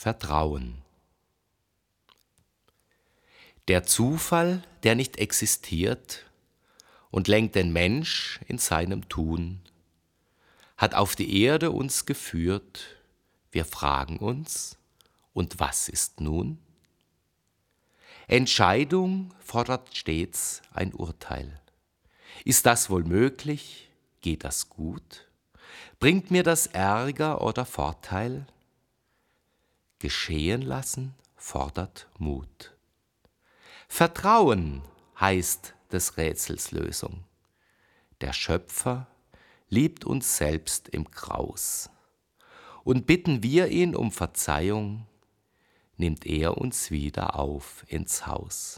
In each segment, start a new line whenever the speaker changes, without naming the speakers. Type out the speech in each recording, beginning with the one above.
Vertrauen. Der Zufall, der nicht existiert und lenkt den Mensch in seinem Tun, hat auf die Erde uns geführt. Wir fragen uns, und was ist nun? Entscheidung fordert stets ein Urteil. Ist das wohl möglich? Geht das gut? Bringt mir das Ärger oder Vorteil? Geschehen lassen fordert Mut. Vertrauen heißt des Rätsels Lösung. Der Schöpfer liebt uns selbst im Graus. Und bitten wir ihn um Verzeihung, nimmt er uns wieder auf ins Haus.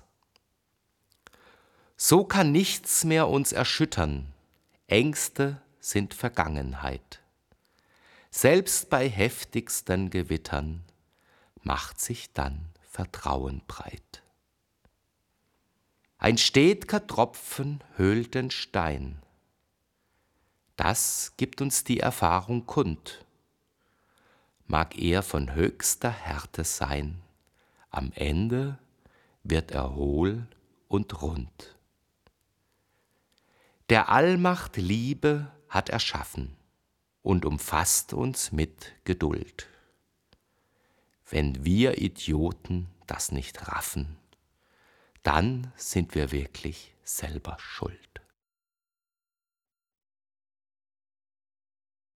So kann nichts mehr uns erschüttern, Ängste sind Vergangenheit. Selbst bei heftigsten Gewittern macht sich dann Vertrauen breit. Ein stetger Tropfen höhlt den Stein. Das gibt uns die Erfahrung kund. Mag er von höchster Härte sein, am Ende wird er hohl und rund. Der Allmacht Liebe hat erschaffen und umfasst uns mit Geduld. Wenn wir Idioten das nicht raffen, dann sind wir wirklich selber schuld.